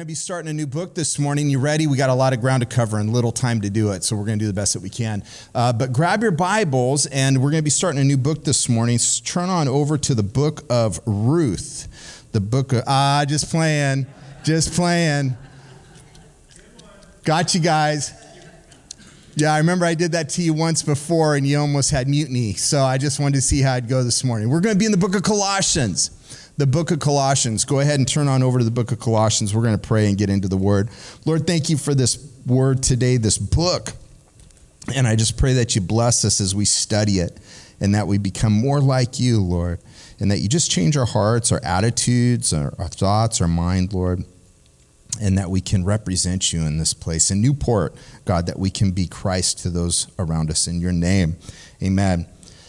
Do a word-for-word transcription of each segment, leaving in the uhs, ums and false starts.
be starting a new book this morning. You ready? We got a lot of ground to cover and little time to do it, so we're going to do the best that we can. Uh, but grab your Bibles, and we're going to be starting a new book this morning. So turn on over to the book of Ruth. The book of, ah, just playing, just playing. Got you guys. Yeah, I remember I did that to you once before, and you almost had mutiny. So I just wanted to see how it'd go this morning. We're going to be in the book of Colossians. The book of Colossians. Go ahead and turn on over to the book of Colossians. We're going to pray and get into the word. Lord, thank you for this word today, this book. And I just pray that you bless us as we study it and that we become more like you, Lord, and that you just change our hearts, our attitudes, our, our thoughts, our mind, Lord, and that we can represent you in this place. In Newport, God, that we can be Christ to those around us in your name. Amen.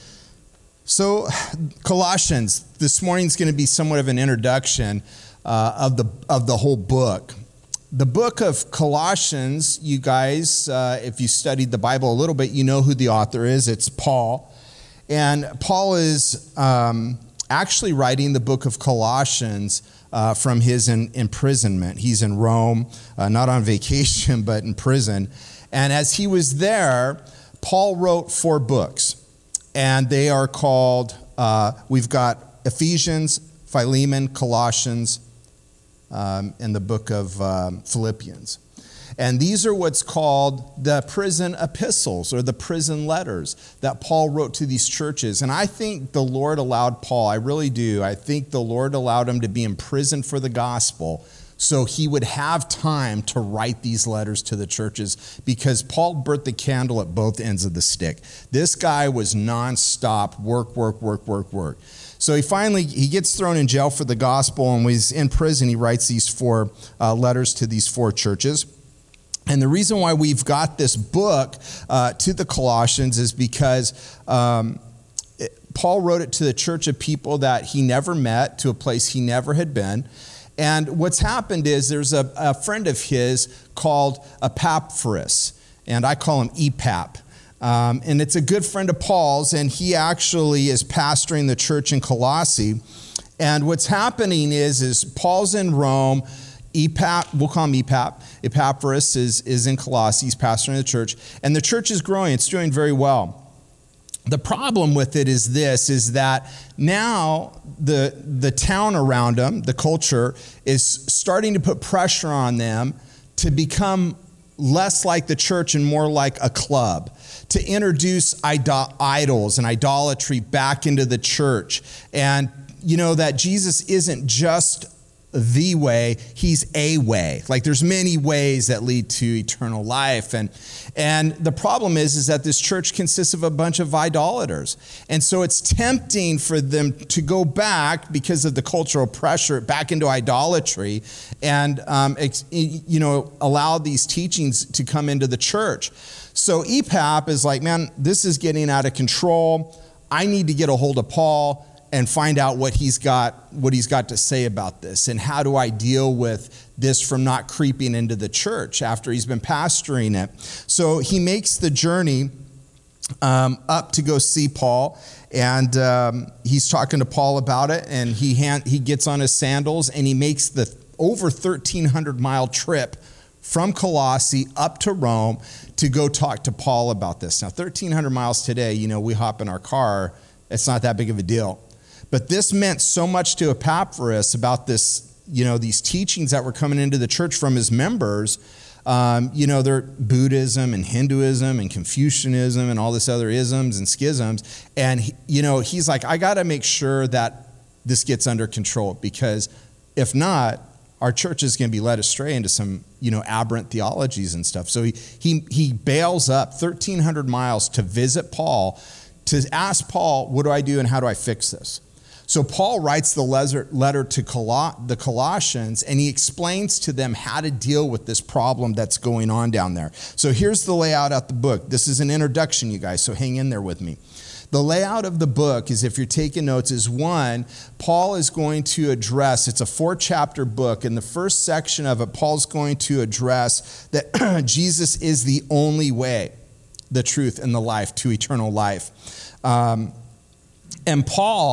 So Colossians, this morning's going to be somewhat of an introduction uh, of the of the whole book. The book of Colossians, you guys, uh, if you studied the Bible a little bit, you know who the author is. It's Paul. And Paul is um, actually writing the book of Colossians uh, from his in, imprisonment. He's in Rome, uh, not on vacation, but in prison. And as he was there, Paul wrote four books. And they are called, uh, we've got Ephesians, Philemon, Colossians, um, and the book of um, Philippians. And these are what's called the prison epistles or the prison letters that Paul wrote to these churches. And I think the Lord allowed Paul, I really do, I think the Lord allowed him to be in prison for the gospel so he would have time to write these letters to the churches, because Paul burnt the candle at both ends of the stick. This guy was nonstop work, work, work, work, work. So he finally, he gets thrown in jail for the gospel, and when he's in prison, he writes these four uh, letters to these four churches. And the reason why we've got this book uh, to the Colossians is because um, it, Paul wrote it to the church of people that he never met, to a place he never had been. And what's happened is there's a, a friend of his called Epaphras, and I call him E P A P. Um, and it's a good friend of Paul's, and he actually is pastoring the church in Colossae. And what's happening is, is Paul's in Rome. E P A P, we'll call him E P A P. Epaphras is, is in Colossae. He's pastoring the church. And the church is growing. It's doing very well. The problem with it is this, is that now the, the town around them, the culture, is starting to put pressure on them to become less like the church and more like a club, to introduce idol- idols and idolatry back into the church. And you know that Jesus isn't just the way, he's a way. Like there's many ways that lead to eternal life. And and the problem is, is that this church consists of a bunch of idolaters. And so it's tempting for them to go back because of the cultural pressure back into idolatry and, um, ex, you know, allow these teachings to come into the church. So E P A P is like, man, this is getting out of control. I need to get a hold of Paul and find out what he's got, what he's got to say about this, and how do I deal with this from not creeping into the church after he's been pastoring it. So he makes the journey um, up to go see Paul, and um, he's talking to Paul about it, and he hand, he gets on his sandals and he makes the over thirteen hundred mile trip from Colossae up to Rome to go talk to Paul about this. Now, thirteen hundred miles today, you know, we hop in our car, it's not that big of a deal. But this meant so much to Epaphras about this, you know, these teachings that were coming into the church from his members. Um, you know, they're Buddhism and Hinduism and Confucianism and all this other isms and schisms. And, he, you know, he's like, I got to make sure that this gets under control, because if not, our church is going to be led astray into some, you know, aberrant theologies and stuff. So he he he bails up thirteen hundred miles to visit Paul, to ask Paul, what do I do and how do I fix this? So Paul writes the letter to the Colossians, and he explains to them how to deal with this problem that's going on down there. So here's the layout of the book. This is an introduction, you guys, so hang in there with me. The layout of the book is, if you're taking notes, is one, Paul is going to address, it's a four-chapter book. In the first section of it, Paul's going to address that Jesus is the only way, the truth, and the life to eternal life. Um, and Paul,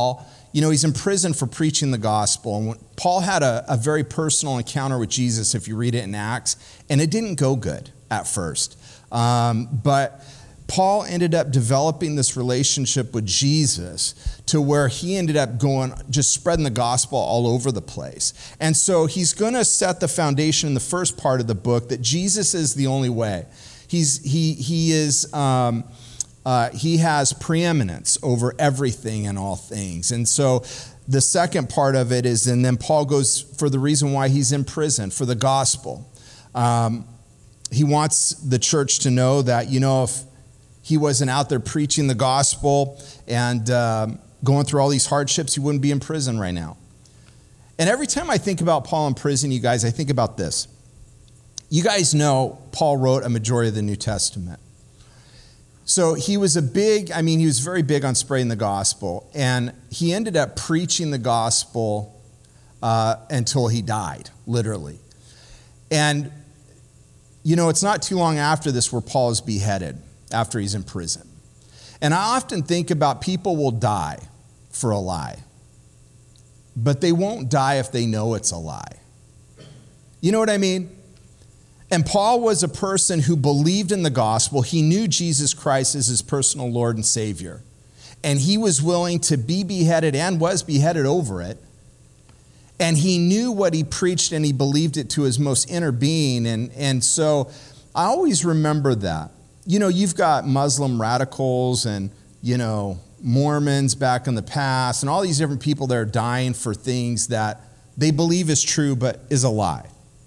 you know, he's in prison for preaching the gospel. And when, Paul had a, a very personal encounter with Jesus, if you read it in Acts, and it didn't go good at first. Um, but Paul ended up developing this relationship with Jesus to where he ended up going, just spreading the gospel all over the place. And so he's going to set the foundation in the first part of the book that Jesus is the only way. He's, he, he is, um, uh, he has preeminence over everything and all things. And so the second part of it is, and then Paul goes for the reason why he's in prison, for the gospel. Um, he wants the church to know that, you know, if he wasn't out there preaching the gospel and um, going through all these hardships, he wouldn't be in prison right now. And every time I think about Paul in prison, you guys, I think about this. You guys know Paul wrote a majority of the New Testament. So he was a big, I mean, he was very big on spreading the gospel. And he ended up preaching the gospel uh, until he died, literally. And, you know, it's not too long after this where Paul is beheaded, after he's in prison. And I often think about people will die for a lie, but they won't die if they know it's a lie. You know what I mean? And Paul was a person who believed in the gospel. He knew Jesus Christ as his personal Lord and Savior. And he was willing to be beheaded and was beheaded over it. And he knew what he preached and he believed it to his most inner being. And, and so I always remember that. You know, you've got Muslim radicals and, you know, Mormons back in the past and all these different people that are dying for things that they believe is true but is a lie.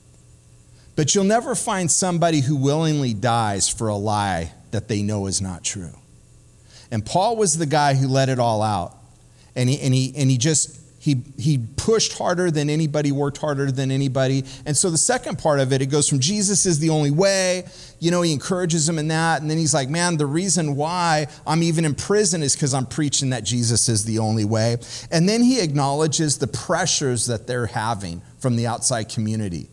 But you'll never find somebody who willingly dies for a lie that they know is not true. And Paul was the guy who let it all out. And he, and he, and he just, he, he pushed harder than anybody, worked harder than anybody. And so the second part of it, it goes from Jesus is the only way. You know, he encourages him in that. And then he's like, man, the reason why I'm even in prison is because I'm preaching that Jesus is the only way. And then he acknowledges the pressures that they're having from the outside community.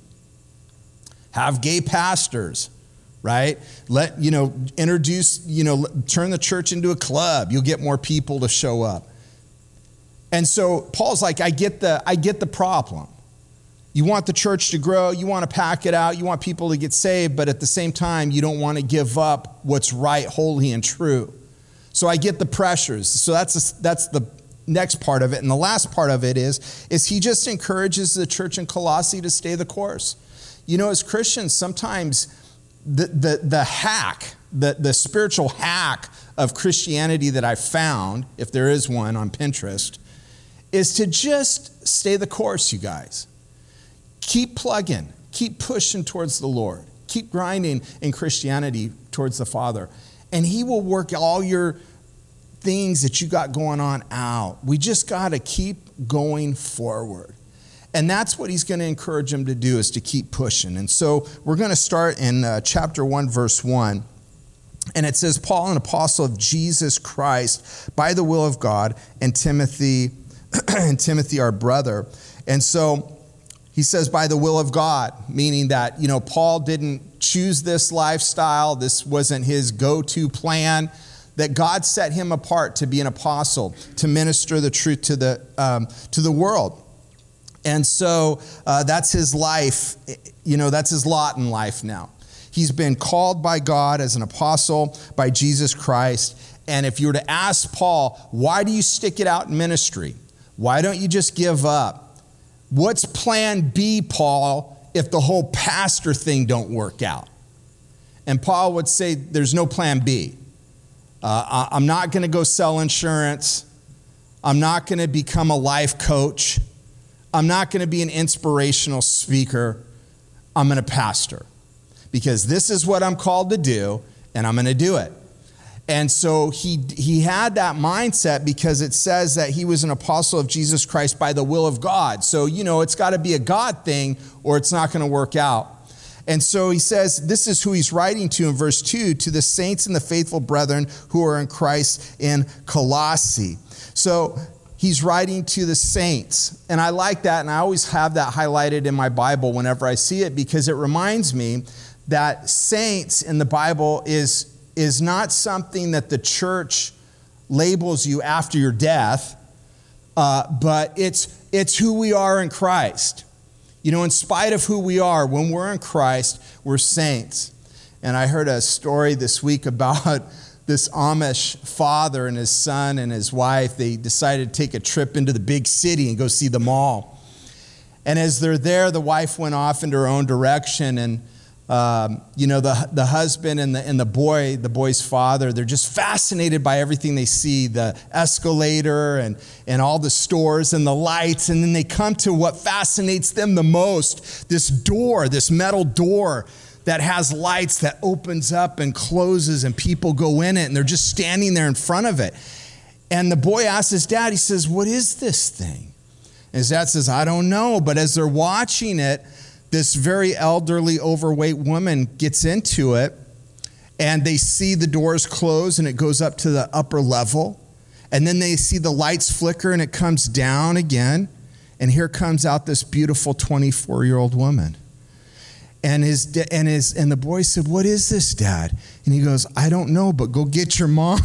Have gay pastors, right? Let, you know, introduce, you know, turn the church into a club. You'll get more people to show up. And so Paul's like, I get the, I get the problem. You want the church to grow, you want to pack it out, you want people to get saved, but at the same time, you don't want to give up what's right, holy, and true. So I get the pressures. So that's, a, that's the next part of it. And the last part of it is, is he just encourages the church in Colossae to stay the course. You know, as Christians, sometimes the, the, the hack, the, the spiritual hack of Christianity that I found, if there is one on Pinterest, is to just stay the course, you guys. Keep plugging, keep pushing towards the Lord, keep grinding in Christianity towards the Father, and he will work all your things that you got going on out. We just got to keep going forward. And that's what he's going to encourage them to do, is to keep pushing. And so we're going to start in uh, chapter one, verse one. And it says, Paul, an apostle of Jesus Christ, by the will of God, and Timothy, and Timothy, our brother. And so he says, by the will of God, meaning that, you know, Paul didn't choose this lifestyle. This wasn't his go-to plan. That God set him apart to be an apostle, to minister the truth to the, um, to the world. And so uh, that's his life, you know, that's his lot in life now. He's been called by God as an apostle by Jesus Christ. And if you were to ask Paul, why do you stick it out in ministry? Why don't you just give up? What's plan B, Paul, if the whole pastor thing don't work out? And Paul would say, there's no plan B. Uh, I'm not going to go sell insurance. I'm not going to become a life coach. I'm not going to be an inspirational speaker. I'm going to pastor, because this is what I'm called to do, and I'm going to do it. And so he, he had that mindset, because it says that he was an apostle of Jesus Christ by the will of God. So, you know, it's got to be a God thing or it's not going to work out. And so he says, this is who he's writing to in verse two, to the saints and the faithful brethren who are in Christ in Colossae. So he's writing to the saints. And I like that, and I always have that highlighted in my Bible whenever I see it, because it reminds me that saints in the Bible is, is not something that the church labels you after your death. uh, but it's, it's who we are in Christ. You know, in spite of who we are, when we're in Christ, we're saints. And I heard a story this week about this Amish father and his son and his wife. They decided to take a trip into the big city and go see the mall. And as they're there, the wife went off into her own direction. And, um, you know, the, the husband and the, and the boy, the boy's father, they're just fascinated by everything they see, the escalator and, and all the stores and the lights. And then they come to what fascinates them the most, this door, this metal door that has lights that opens up and closes and people go in it and they're just standing there in front of it. And the boy asks his dad, he says, what is this thing? And his dad says, I don't know. But as they're watching it, this very elderly, overweight woman gets into it and they see the doors close and it goes up to the upper level. And then they see the lights flicker and it comes down again. And here comes out this beautiful twenty-four-year-old woman. And his and his and the boy said, what is this, Dad? And he goes, I don't know, but go get your mom.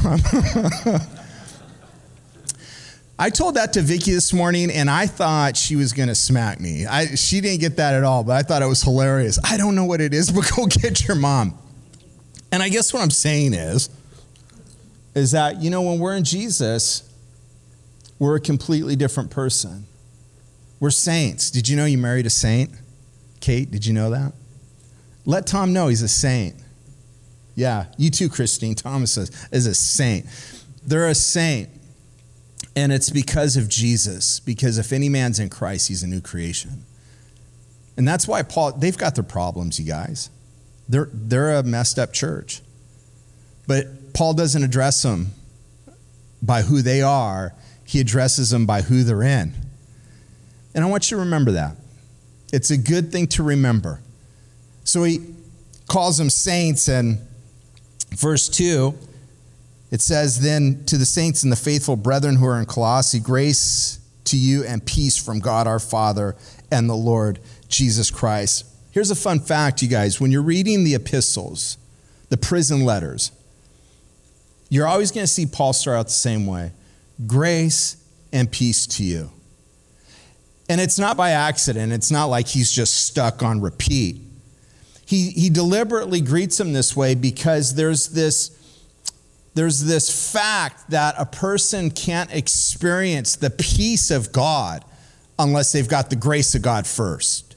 I told that to Vicky this morning, and I thought she was going to smack me. I, she didn't get that at all, but I thought it was hilarious. I don't know what it is, but go get your mom. And I guess what I'm saying is, is that, you know, when we're in Jesus, we're a completely different person. We're saints. Did you know you married a saint? Kate, did you know that? Let Tom know he's a saint. Yeah, you too, Christine. Thomas is a saint. They're a saint. And it's because of Jesus. Because if any man's in Christ, he's a new creation. And that's why Paul, they've got their problems, you guys. They're, they're a messed up church. But Paul doesn't address them by who they are. He addresses them by who they're in. And I want you to remember that. It's a good thing to remember. So he calls them saints, and verse two, it says, then to the saints and the faithful brethren who are in Colossae, grace to you and peace from God our Father and the Lord Jesus Christ. Here's a fun fact, you guys. When you're reading the epistles, the prison letters, you're always going to see Paul start out the same way. Grace and peace to you. And it's not by accident. It's not like he's just stuck on repeat. He, he deliberately greets them this way because there's this, there's this fact that a person can't experience the peace of God unless they've got the grace of God first.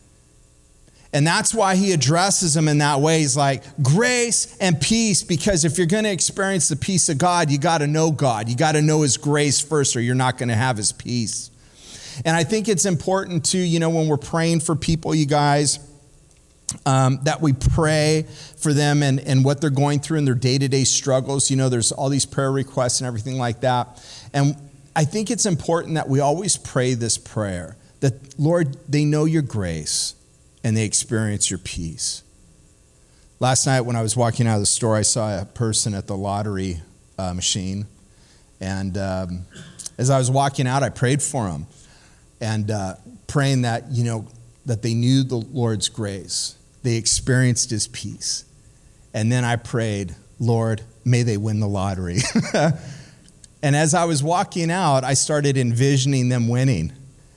And that's why he addresses them in that way. He's like, grace and peace, because if you're going to experience the peace of God, you got to know God. You got to know his grace first, or you're not going to have his peace. And I think it's important too, you know, when we're praying for people, you guys, um, that we pray for them and, and what they're going through in their day-to-day struggles. You know, there's all these prayer requests and everything like that. And I think it's important that we always pray this prayer, that, Lord, they know your grace and they experience your peace. Last night when I was walking out of the store, I saw a person at the lottery uh, machine. And um, as I was walking out, I prayed for him. And uh, praying that, you know, that they knew the Lord's grace. They experienced his peace. And then I prayed, Lord, may they win the lottery. And as I was walking out, I started envisioning them winning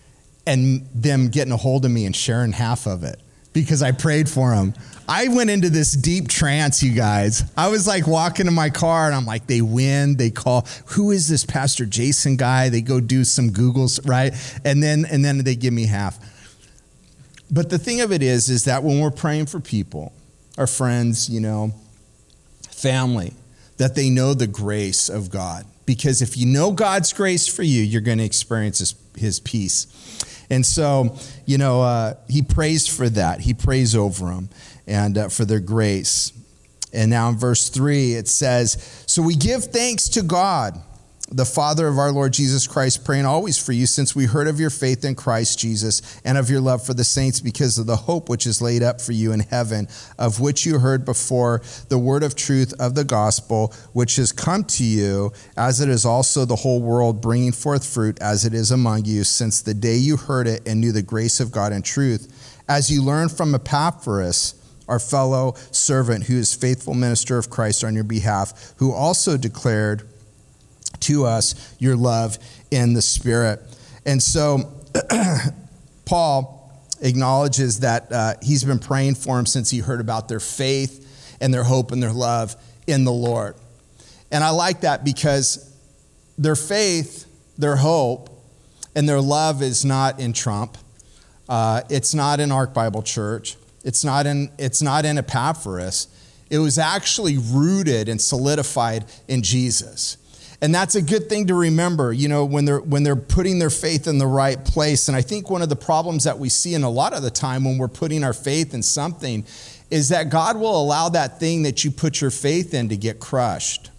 and them getting a hold of me and sharing half of it because I prayed for them. I went into this deep trance, you guys. I was like walking in my car and I'm like, they win, they call, who is this Pastor Jason guy? They go do some Googles, right? And then, and then they give me half. But the thing of it is, is that when we're praying for people, our friends, you know, family, that they know the grace of God. Because if you know God's grace for you, you're going to experience his, his peace. And so, you know, uh, he prays for that. He prays over them and uh, for their grace. And now in verse three, it says, so we give thanks to God, the Father of our Lord Jesus Christ, praying always for you, since we heard of your faith in Christ Jesus and of your love for the saints, because of the hope which is laid up for you in heaven, of which you heard before, the word of truth of the gospel, which has come to you, as it is also the whole world, bringing forth fruit as it is among you, since the day you heard it and knew the grace of God in truth, as you learned from Epaphras, our fellow servant, who is faithful minister of Christ on your behalf, who also declared to us your love in the Spirit. And so Paul acknowledges that uh, he's been praying for him since he heard about their faith and their hope and their love in the Lord. And I like that because their faith, their hope, and their love is not in Trump. Uh, it's not in Ark Bible Church. It's not in, it's not in Epaphras. It was actually rooted and solidified in Jesus. And that's a good thing to remember, you know, when they're when they're putting their faith in the right place. And I think one of the problems that we see in a lot of the time when we're putting our faith in something is that God will allow that thing that you put your faith in to get crushed.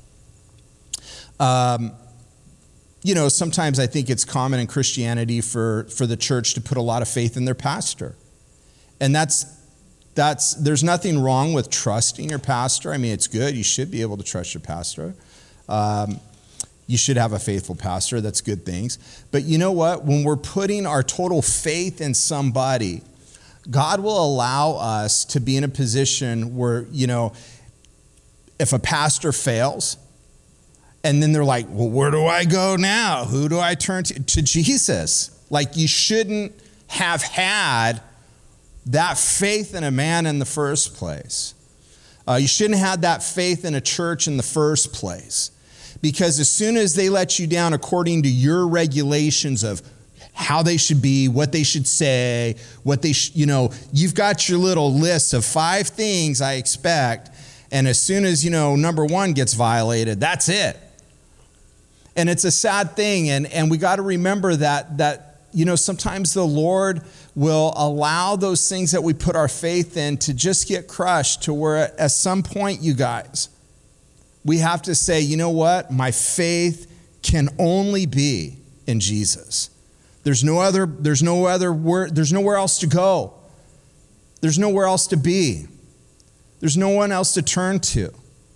Um, you know, sometimes I think it's common in Christianity for, for the church to put a lot of faith in their pastor. And that's that's there's nothing wrong with trusting your pastor. I mean, it's good. You should be able to trust your pastor. Um, You should have a faithful pastor. That's good things. But you know what? When we're putting our total faith in somebody, God will allow us to be in a position where, you know, if a pastor fails, and then they're like, well, where do I go now? Who do I turn to? To Jesus. Like, you shouldn't have had that faith in a man in the first place. Uh, you shouldn't have had that faith in a church in the first place. Because as soon as they let you down according to your regulations of how they should be, what they should say, what they, sh- you know, you've got your little list of five things I expect. And as soon as, you know, number one gets violated, that's it. And it's a sad thing. And, and we got to remember that, that, you know, sometimes the Lord will allow those things that we put our faith in to just get crushed to where at some point, you guys, we have to say, you know what? My faith can only be in Jesus. There's no other, there's no other word, there's nowhere else to go. There's nowhere else to be. There's no one else to turn to.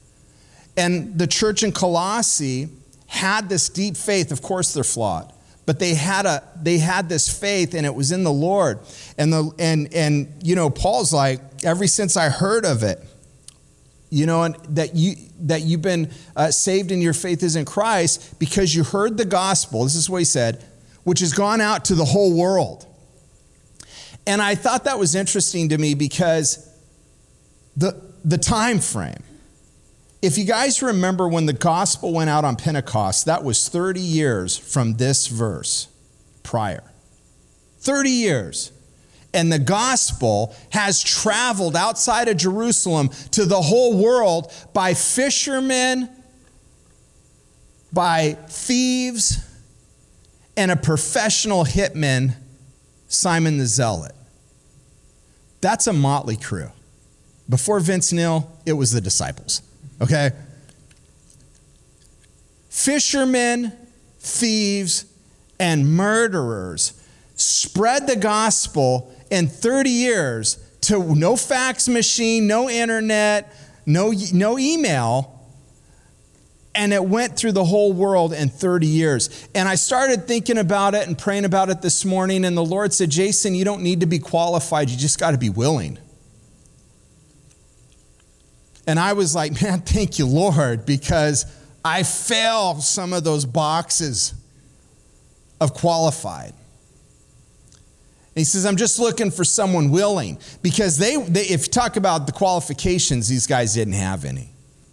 And the church in Colossae had this deep faith. Of course they're flawed, but they had a they had this faith, and it was in the Lord. And the and and you know, Paul's like, ever since I heard of it, you know, and that you that you've been uh, saved and your faith is in Christ because you heard the gospel. This is what he said, which has gone out to the whole world. And I thought that was interesting to me because the the time frame. If you guys remember when the gospel went out on Pentecost, that was thirty years from this verse prior. thirty years. And the gospel has traveled outside of Jerusalem to the whole world by fishermen, by thieves, and a professional hitman, Simon the Zealot. That's a motley crew. Before Vince Neil, it was the disciples, okay? Fishermen, thieves, and murderers spread the gospel in thirty years to no fax machine, no internet, no, no email, and it went through the whole world in thirty years. And I started thinking about it and praying about it this morning, and the Lord said, Jason, you don't need to be qualified, you just got to be willing. And I was like, man, thank you, Lord, because I fail some of those boxes of qualified. And he says, I'm just looking for someone willing. Because they, they, if you talk about the qualifications, these guys didn't have any.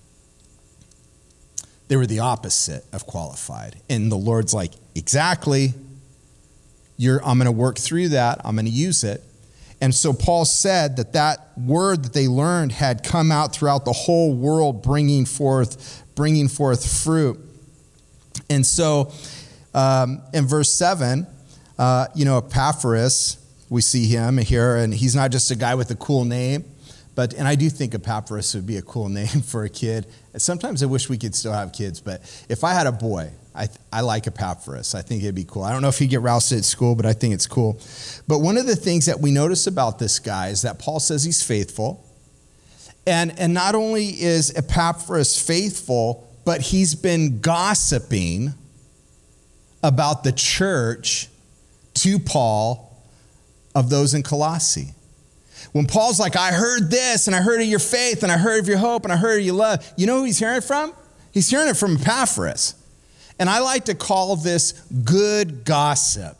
They were the opposite of qualified. And the Lord's like, exactly. You're, I'm going to work through that. I'm going to use it. And so Paul said that that word that they learned had come out throughout the whole world, bringing forth, bringing forth fruit. And so um, in verse seven, Uh, you know, Epaphras, we see him here, and he's not just a guy with a cool name, but, and I do think Epaphras would be a cool name for a kid. Sometimes I wish we could still have kids, but if I had a boy, I, I like Epaphras. I think it'd be cool. I don't know if he'd get rousted at school, but I think it's cool. But one of the things that we notice about this guy is that Paul says he's faithful. And, and not only is Epaphras faithful, but he's been gossiping about the church to Paul of those in Colossae. When Paul's like, I heard this, and I heard of your faith, and I heard of your hope, and I heard of your love, you know who he's hearing it from? He's hearing it from Epaphras. And I like to call this good gossip.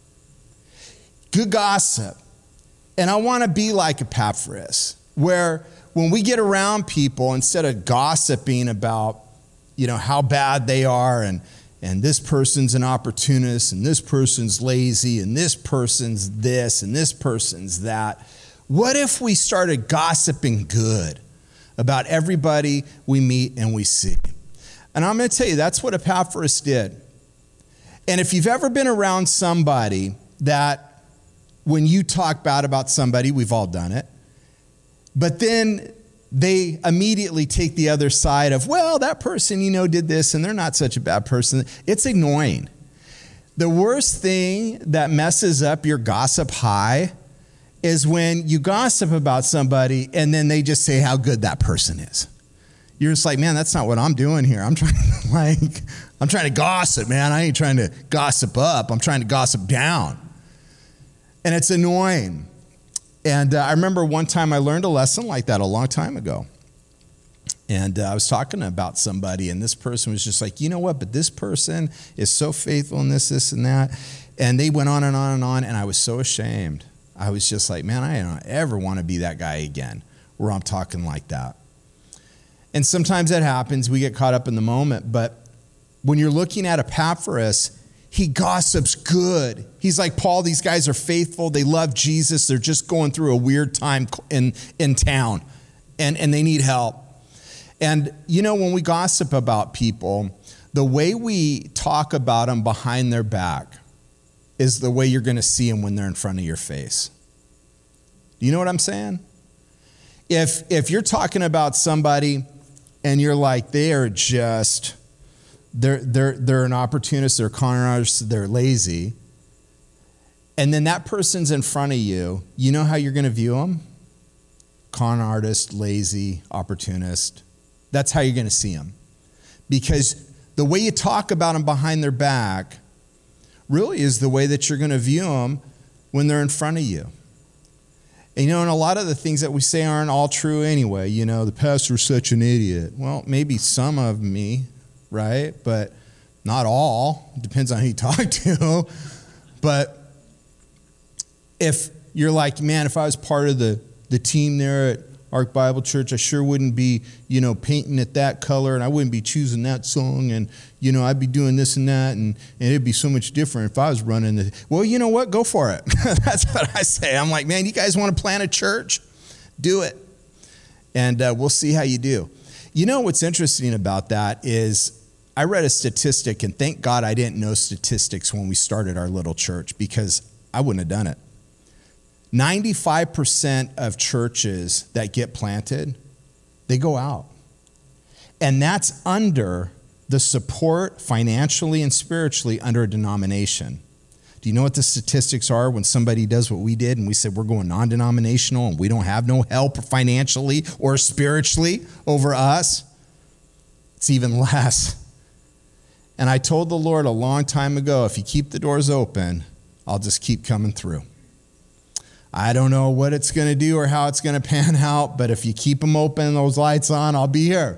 Good gossip. And I want to be like Epaphras, where when we get around people, instead of gossiping about, you know, how bad they are and, and this person's an opportunist and this person's lazy and this person's this and this person's that, what if we started gossiping good about everybody we meet and we see? And I'm going to tell you, that's what Epaphras did. And if you've ever been around somebody that when you talk bad about somebody, we've all done it, but then they immediately take the other side of, well, that person, you know, did this and they're not such a bad person. It's annoying. The worst thing that messes up your gossip high is when you gossip about somebody and then they just say how good that person is. You're just like, man, that's not what I'm doing here. I'm trying to like, I'm trying to gossip, man. I ain't trying to gossip up. I'm trying to gossip down. And it's annoying. And uh, I remember one time I learned a lesson like that a long time ago. And uh, I was talking about somebody and this person was just like, you know what, but this person is so faithful in this, this, and that. And they went on and on and on. And I was so ashamed. I was just like, man, I don't ever want to be that guy again where I'm talking like that. And sometimes that happens. We get caught up in the moment. But when you're looking at Epaphras, he gossips good. He's like, Paul, these guys are faithful. They love Jesus. They're just going through a weird time in, in town, and, and they need help. And, you know, when we gossip about people, the way we talk about them behind their back is the way you're going to see them when they're in front of your face. Do you know what I'm saying? If, if you're talking about somebody and you're like, they are just, they're, they're, they're an opportunist, they're con artists, they're lazy, and then that person's in front of you, you know how you're going to view them? Con artist, lazy, opportunist. That's how you're going to see them. Because the way you talk about them behind their back really is the way that you're going to view them when they're in front of you. And, you know, and a lot of the things that we say aren't all true anyway. You know, the pastor's such an idiot. Well, maybe some of me, right? But not all. It depends on who you talk to. But if you're like, man, if I was part of the, the team there at Ark Bible Church, I sure wouldn't be, you know, painting it that color, and I wouldn't be choosing that song, and, you know, I'd be doing this and that, and, and it'd be so much different if I was running the, well, you know what? Go for it. That's what I say. I'm like, man, you guys want to plant a church? Do it. And uh, we'll see how you do. You know what's interesting about that is I read a statistic, and thank God I didn't know statistics when we started our little church, because I wouldn't have done it. ninety-five percent of churches that get planted, they go out. And that's under the support financially and spiritually under a denomination. Do you know what the statistics are when somebody does what we did and we said we're going non-denominational and we don't have no help financially or spiritually over us? It's even less. And I told the Lord a long time ago, if you keep the doors open, I'll just keep coming through. I don't know what it's going to do or how it's going to pan out, but if you keep them open and those lights on, I'll be here.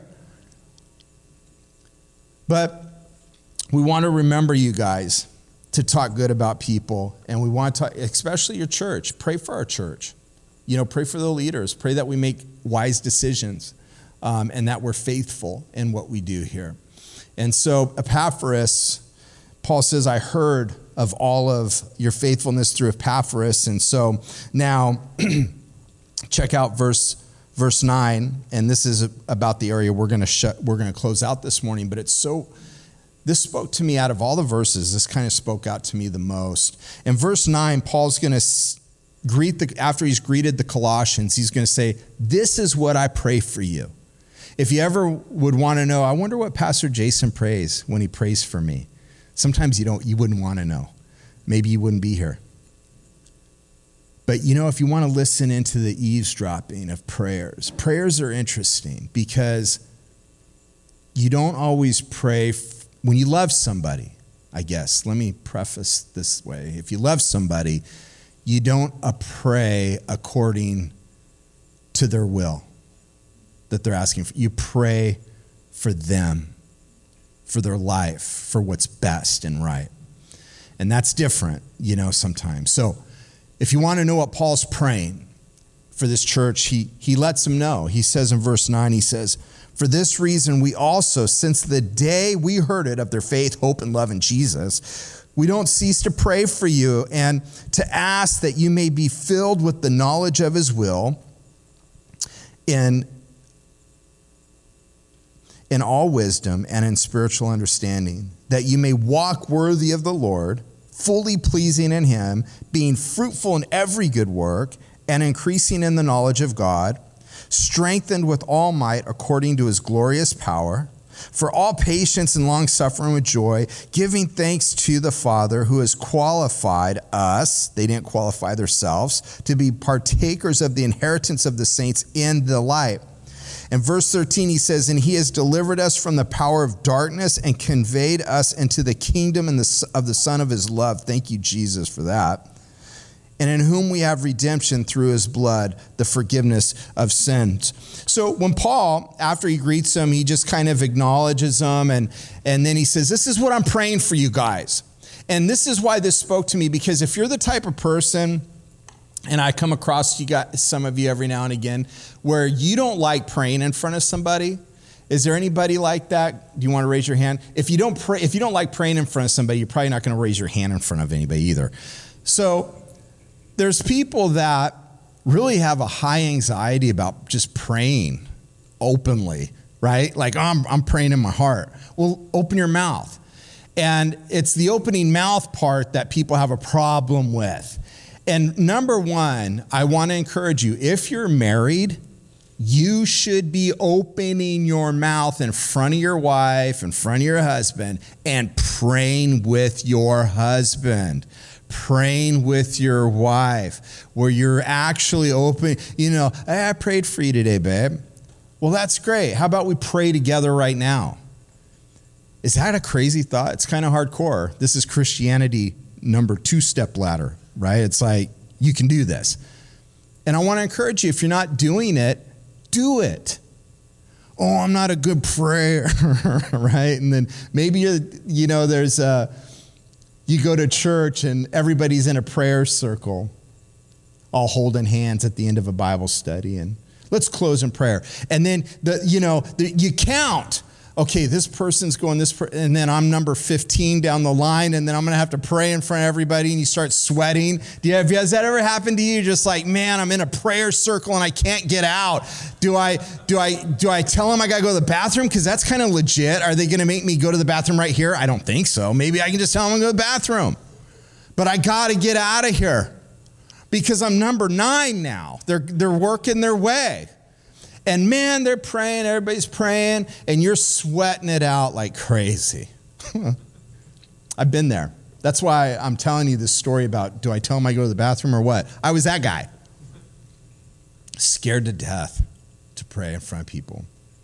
But we want to remember you guys to talk good about people, and we want to talk, especially your church. Pray for our church. You know, pray for the leaders. Pray that we make wise decisions um, and that we're faithful in what we do here. And so Epaphras, Paul says, I heard of all of your faithfulness through Epaphras. And so now check out verse verse nine, and this is about the area we're going to shut we're going to close out this morning, but it's so this spoke to me out of all the verses. This kind of spoke out to me the most. In verse nine, Paul's going to greet the after he's greeted the Colossians, he's going to say, "This is what I pray for you." If you ever would want to know, I wonder what Pastor Jason prays when he prays for me. Sometimes you don't, you wouldn't want to know. Maybe you wouldn't be here. But you know, if you want to listen into the eavesdropping of prayers, prayers are interesting because you don't always pray f- when you love somebody, I guess. Let me preface this way. If you love somebody, you don't uh, pray according to their will that they're asking for. You pray for them. for their life, for what's best and right. And that's different, you know, sometimes. So if you want to know what Paul's praying for this church, he, he lets them know. He says in verse nine, he says, for this reason, we also, since the day we heard it of their faith, hope, and love in Jesus, we don't cease to pray for you and to ask that you may be filled with the knowledge of his will in, in all wisdom and in spiritual understanding, that you may walk worthy of the Lord, fully pleasing in him, being fruitful in every good work and increasing in the knowledge of God, strengthened with all might according to his glorious power, for all patience and long suffering with joy, giving thanks to the Father who has qualified us, they didn't qualify themselves, to be partakers of the inheritance of the saints in the light. In verse thirteen, he says, and he has delivered us from the power of darkness and conveyed us into the kingdom and the, of the Son of his love. Thank you, Jesus, for that. And in whom we have redemption through his blood, the forgiveness of sins. So when Paul, after he greets them, he just kind of acknowledges them, and, and then he says, this is what I'm praying for you guys. And this is why this spoke to me, because if you're the type of person, and I come across you got some of you every now and again, where you don't like praying in front of somebody. Is there anybody like that? Do you want to raise your hand? If you don't pray, if you don't like praying in front of somebody, you're probably not going to raise your hand in front of anybody either. So there's people that really have a high anxiety about just praying openly, right? Like, oh, I'm, I'm praying in my heart. Well, open your mouth. And it's the opening mouth part that people have a problem with. And number one, I want to encourage you, if you're married, you should be opening your mouth in front of your wife, in front of your husband, and praying with your husband. Praying with your wife, where you're actually open, you know, hey, I prayed for you today, babe. Well, that's great. How about we pray together right now? Is that a crazy thought? It's kind of hardcore. This is Christianity number two step ladder, right? It's like, you can do this. And I want to encourage you, if you're not doing it, do it. Oh, I'm not a good prayer, right? And then maybe, you you know, there's a, you go to church and everybody's in a prayer circle, all holding hands at the end of a Bible study. And let's close in prayer. And then, the, you know, the, you count. Okay, this person's going this, per- and then I'm number fifteen down the line, and then I'm going to have to pray in front of everybody, and you start sweating. Do you have, has that ever happened to you? Just like, man, I'm in a prayer circle and I can't get out. Do I, do I, do I tell them I got to go to the bathroom? Because that's kind of legit. Are they going to make me go to the bathroom right here? I don't think so. Maybe I can just tell them to go to the bathroom. But I got to get out of here because I'm number nine now. They're, they're working their way. And man, they're praying, everybody's praying, and you're sweating it out like crazy. I've been there. That's why I'm telling you this story about, do I tell them I go to the bathroom or what? I was that guy. Scared to death to pray in front of people.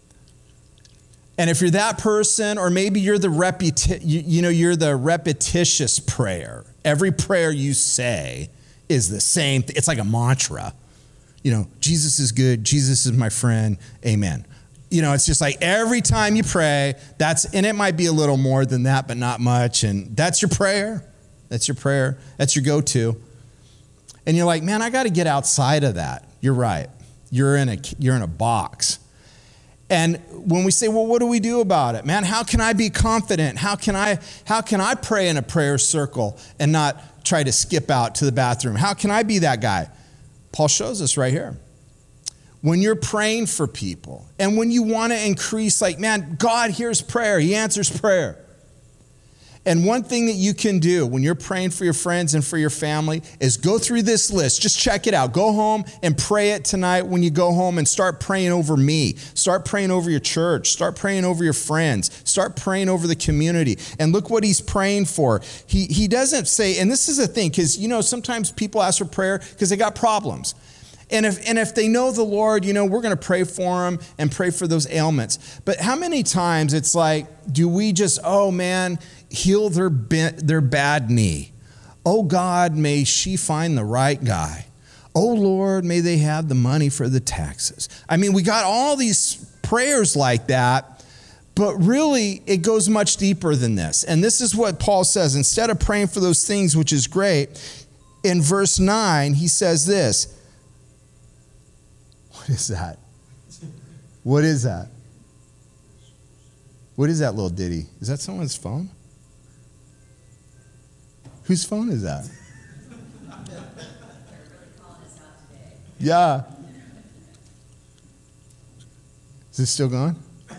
And if you're that person, or maybe you're the repeti- you, you know, you're the repetitious prayer. Every prayer you say is the same. It's like a mantra. You know, Jesus is good. Jesus is my friend. Amen. You know, it's just like every time you pray, that's, and it might be a little more than that, but not much. And that's your prayer. That's your prayer. That's your go-to. And you're like, man, I got to get outside of that. You're right. You're in a, you're in a box. And when we say, well, what do we do about it? Man, how can I be confident? How can I, how can I pray in a prayer circle and not try to skip out to the bathroom? How can I be that guy? Paul shows us right here. When you're praying for people and when you want to increase, like, man, God hears prayer. He answers prayer. And one thing that you can do when you're praying for your friends and for your family is go through this list. Just check it out. Go home and pray it tonight when you go home, and start praying over me. Start praying over your church. Start praying over your friends. Start praying over the community. And look what he's praying for. He, he doesn't say, and this is a thing, because, you know, sometimes people ask for prayer because they got problems. And if, and if they know the Lord, you know, we're going to pray for them and pray for those ailments. But how many times it's like, do we just, oh man, heal their, their bad knee. Oh God, may she find the right guy. Oh Lord, may they have the money for the taxes. I mean, we got all these prayers like that, But really, it goes much deeper than this. And this is what Paul says. Instead of praying for those things, which is great, in verse nine, he says this. What is that? What is that? What is that little ditty? Is that someone's phone? Whose phone is that? Yeah. Is this still going?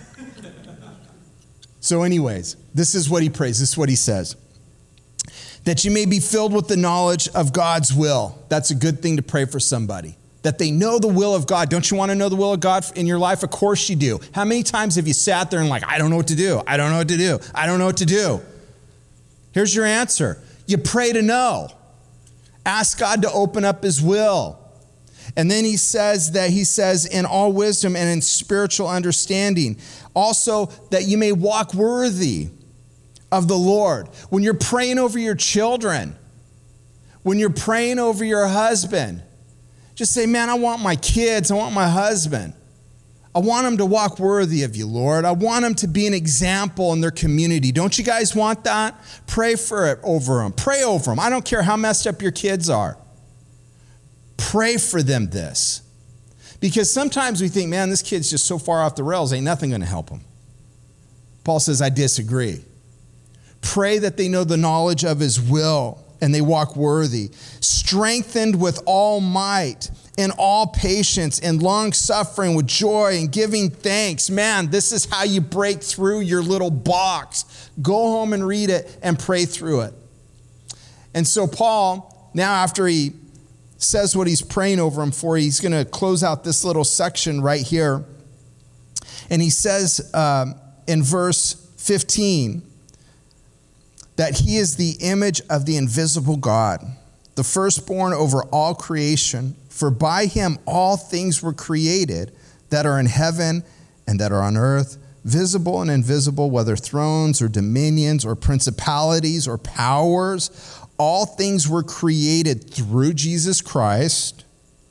So anyways, this is what he prays. This is what he says. That you may be filled with the knowledge of God's will. That's a good thing to pray for somebody. That they know the will of God. Don't you want to know the will of God in your life? Of course you do. How many times have you sat there and like, I don't know what to do. I don't know what to do. I don't know what to do. Here's your answer. You pray to know. Ask God to open up his will. And then he says that he says in all wisdom and in spiritual understanding. Also that you may walk worthy of the Lord. When you're praying over your children, when you're praying over your husband, just say, man, I want my kids, I want my husband. I want them to walk worthy of you, Lord. I want them to be an example in their community. Don't you guys want that? Pray for it over them. Pray over them. I don't care how messed up your kids are. Pray for them this. Because sometimes we think, man, this kid's just so far off the rails, ain't nothing going to help him. Paul says, I disagree. Pray that they know the knowledge of his will and they walk worthy, strengthened with all might, in all patience and long suffering with joy and giving thanks. Man, this is how you break through your little box. Go home and read it and pray through it. And so Paul, now after he says what he's praying over him for, he's going to close out this little section right here. And he says um, in verse fifteen that he is the image of the invisible God, the firstborn over all creation. For by him all things were created that are in heaven and that are on earth, visible and invisible, whether thrones or dominions or principalities or powers. All things were created through Jesus Christ,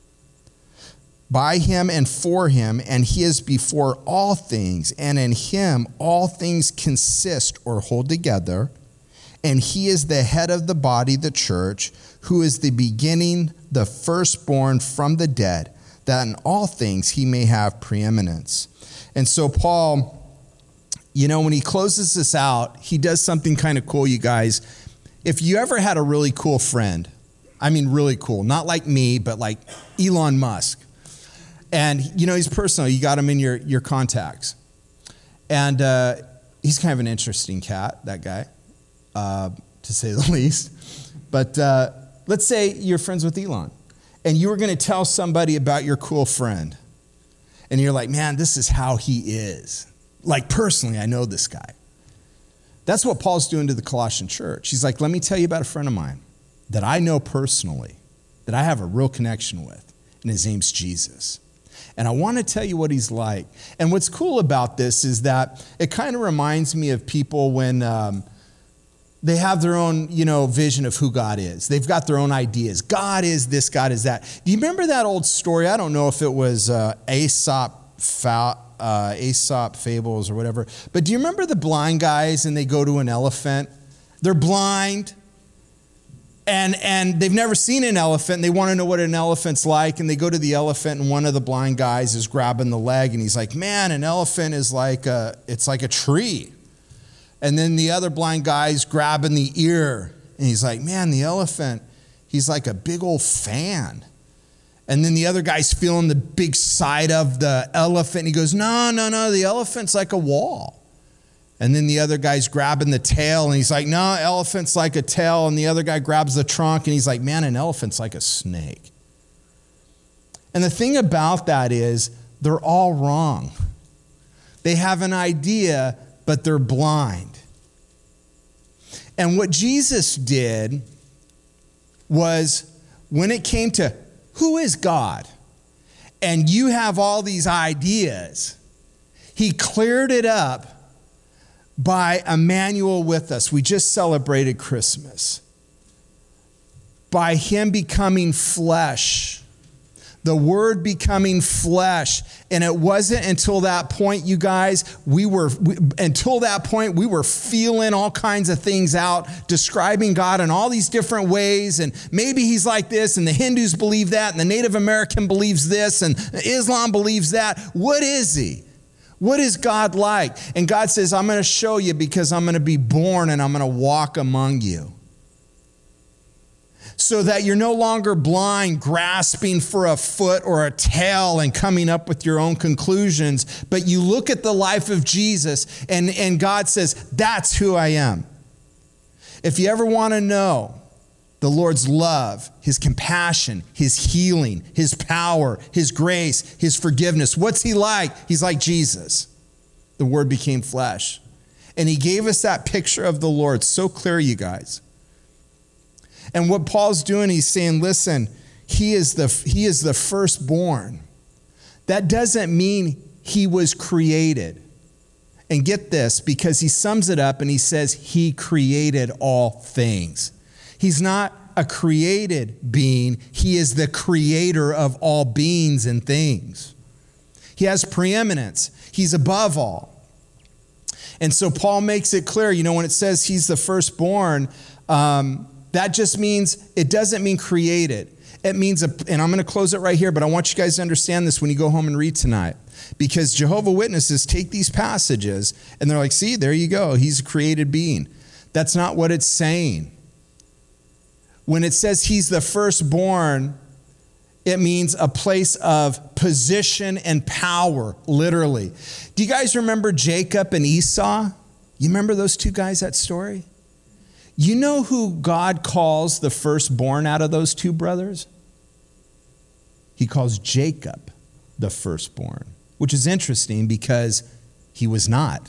by him and for him, and he is before all things, and in him all things consist or hold together. And he is the head of the body, the church, who is the beginning, the firstborn from the dead, that in all things he may have preeminence. And so Paul, you know, when he closes this out, he does something kind of cool, you guys. If you ever had a really cool friend, I mean really cool, not like me, but like Elon Musk. And, you know, he's personal. You got him in your, your contacts. And uh, he's kind of an interesting cat, that guy. Uh, to say the least. But uh, let's say you're friends with Elon and you were going to tell somebody about your cool friend. And you're like, man, this is how he is. Like personally, I know this guy. That's what Paul's doing to the Colossian church. He's like, let me tell you about a friend of mine that I know personally, that I have a real connection with. And his name's Jesus. And I want to tell you what he's like. And what's cool about this is that it kind of reminds me of people when um, they have their own, you know, vision of who God is. They've got their own ideas. God is this, God is that. Do you remember that old story? I don't know if it was uh, Aesop, fa- uh, Aesop fables or whatever. But do you remember the blind guys and they go to an elephant? They're blind and, and they've never seen an elephant. And they want to know what an elephant's like. And they go to the elephant and one of the blind guys is grabbing the leg and he's like, man, an elephant is like a, it's like a tree. And then the other blind guy's grabbing the ear. And he's like, man, the elephant, he's like a big old fan. And then the other guy's feeling the big side of the elephant. And he goes, no, no, no, the elephant's like a wall. And then the other guy's grabbing the tail. And he's like, no, elephant's like a tail. And the other guy grabs the trunk. And he's like, man, an elephant's like a snake. And the thing about that is they're all wrong. They have an idea, but they're blind. And what Jesus did was when it came to who is God, and you have all these ideas, he cleared it up by Emmanuel with us. We just celebrated Christmas. By him becoming flesh, The Word becoming flesh. And it wasn't until that point, you guys, we were, we, until that point, we were feeling all kinds of things out, describing God in all these different ways. And maybe he's like this, and the Hindus believe that, and the Native American believes this, and Islam believes that. What is he? What is God like? And God says, I'm going to show you because I'm going to be born and I'm going to walk among you. So that you're no longer blind, grasping for a foot or a tail and coming up with your own conclusions, but you look at the life of Jesus and, and God says, that's who I am. If you ever want to know the Lord's love, his compassion, his healing, his power, his grace, his forgiveness, what's he like? He's like Jesus. The Word became flesh. And he gave us that picture of the Lord so clear, you guys. And what Paul's doing, he's saying, listen, he is the, he is the firstborn. That doesn't mean he was created. And get this, because he sums it up and he says he created all things. He's not a created being. He is the creator of all beings and things. He has preeminence. He's above all. And so Paul makes it clear, you know, when it says he's the firstborn, um, that just means, it doesn't mean created. It means, a, and I'm going to close it right here, but I want you guys to understand this when you go home and read tonight. Because Jehovah's Witnesses take these passages and they're like, see, there you go. He's a created being. That's not what it's saying. When it says he's the firstborn, it means a place of position and power, literally. Do you guys remember Jacob and Esau? You remember those two guys, that story? You know who God calls the firstborn out of those two brothers? He calls Jacob the firstborn, which is interesting because he was not.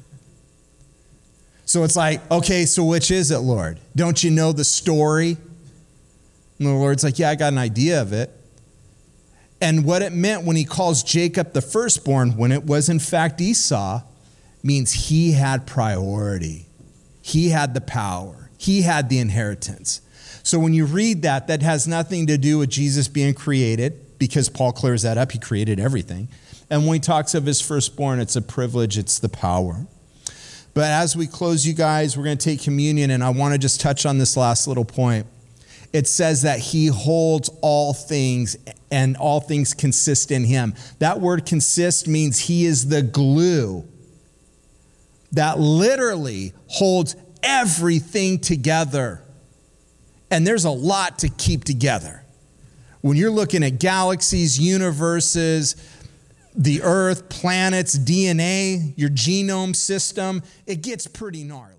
So it's like, okay, so which is it, Lord? Don't you know the story? And the Lord's like, yeah, I got an idea of it. And what it meant when he calls Jacob the firstborn, when it was in fact Esau, means he had priority. He had the power. He had the inheritance. So when you read that, that has nothing to do with Jesus being created, because Paul clears that up. He created everything. And when he talks of his firstborn, it's a privilege. It's the power. But as we close, you guys, we're going to take communion, and I want to just touch on this last little point. It says that he holds all things, and all things consist in him. That word consist means he is the glue that literally holds everything together. And there's a lot to keep together. When you're looking at galaxies, universes, the earth, planets, D N A, your genome system, it gets pretty gnarly.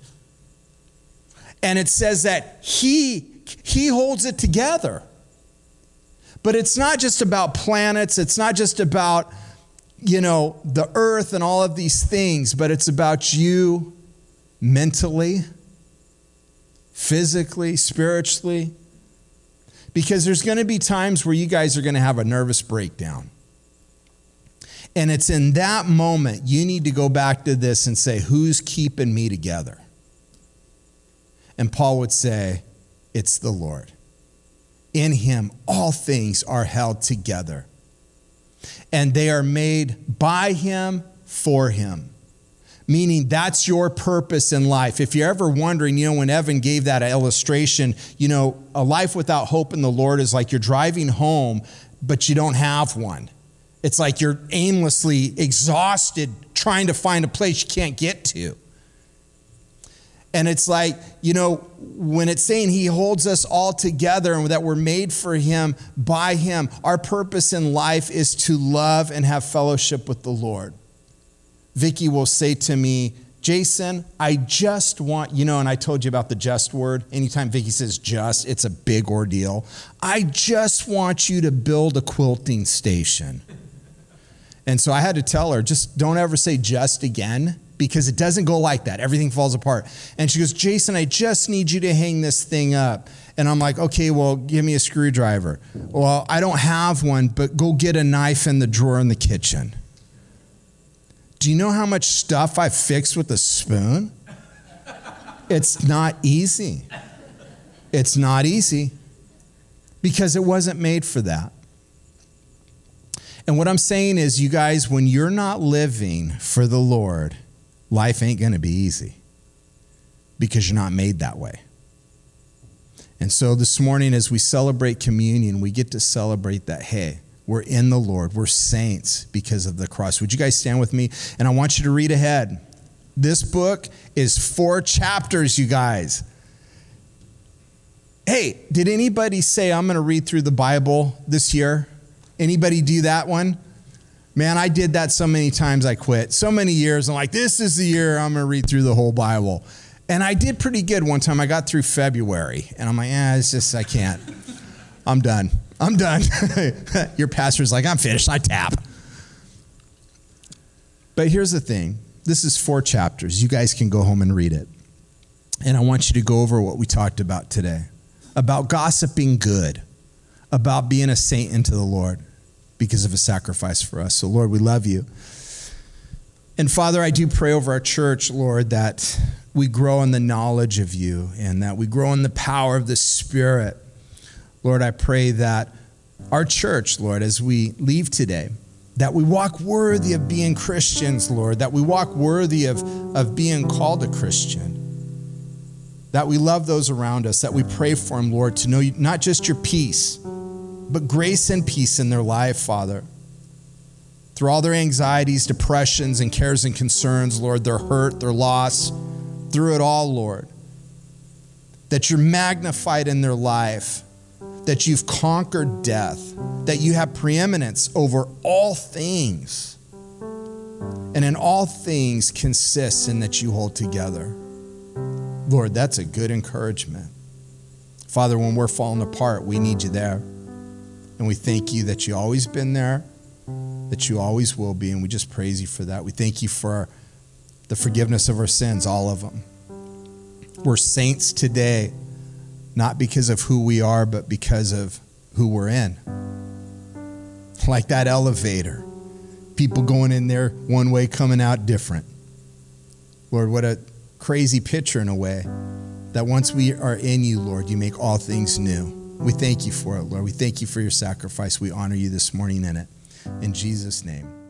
And it says that he, he holds it together. But it's not just about planets. It's not just about, you know, the earth and all of these things, but it's about you mentally, physically, spiritually. Because there's going to be times where you guys are going to have a nervous breakdown. And it's in that moment you need to go back to this and say, who's keeping me together? And Paul would say, it's the Lord. In him, all things are held together. And they are made by him, for him. Meaning that's your purpose in life. If you're ever wondering, you know, when Evan gave that illustration, you know, a life without hope in the Lord is like you're driving home, but you don't have one. It's like you're aimlessly exhausted trying to find a place you can't get to. And it's like, you know, when it's saying he holds us all together and that we're made for him, by him, our purpose in life is to love and have fellowship with the Lord. Vicky will say to me, Jason, I just want, you know, and I told you about the just word. Anytime Vicky says just, it's a big ordeal. I just want you to build a quilting station. And so I had to tell her, just don't ever say just again, because it doesn't go like that. Everything falls apart. And she goes, Jason, I just need you to hang this thing up. And I'm like, okay, well, give me a screwdriver. Well, I don't have one, but go get a knife in the drawer in the kitchen. Do you know how much stuff I fixed with a spoon? It's not easy. It's not easy because it wasn't made for that. And what I'm saying is, you guys, when you're not living for the Lord, life ain't going to be easy because you're not made that way. And so this morning, as we celebrate communion, we get to celebrate that, hey, we're in the Lord. We're saints because of the cross. Would you guys stand with me? And I want you to read ahead. This book is four chapters, you guys. Hey, did anybody say, I'm going to read through the Bible this year? Anybody do that one? Man, I did that so many times I quit. So many years, I'm like, this is the year I'm going to read through the whole Bible. And I did pretty good one time. I got through February, and I'm like, eh, it's just, I can't. I'm done. I'm done. Your pastor's like, I'm finished. I tap. But here's the thing. This is four chapters. You guys can go home and read it. And I want you to go over what we talked about today. About gossiping good. About being a saint into the Lord because of a sacrifice for us. So, Lord, we love you. And, Father, I do pray over our church, Lord, that we grow in the knowledge of you and that we grow in the power of the Spirit. Lord, I pray that our church, Lord, as we leave today, that we walk worthy of being Christians, Lord, that we walk worthy of, of being called a Christian, that we love those around us, that we pray for them, Lord, to know you, not just your peace, but grace and peace in their life, Father. Through all their anxieties, depressions, and cares and concerns, Lord, their hurt, their loss, through it all, Lord, that you're magnified in their life, that you've conquered death, that you have preeminence over all things, and in all things consists in that you hold together. Lord, that's a good encouragement. Father, when we're falling apart, we need you there. And we thank you that you always been there, that you always will be, and we just praise you for that. We thank you for the forgiveness of our sins, all of them. We're saints today, not because of who we are, but because of who we're in. Like that elevator. People going in there one way, coming out different. Lord, what a crazy picture in a way, that once we are in you, Lord, you make all things new. We thank you for it, Lord. We thank you for your sacrifice. We honor you this morning in it. In Jesus' name.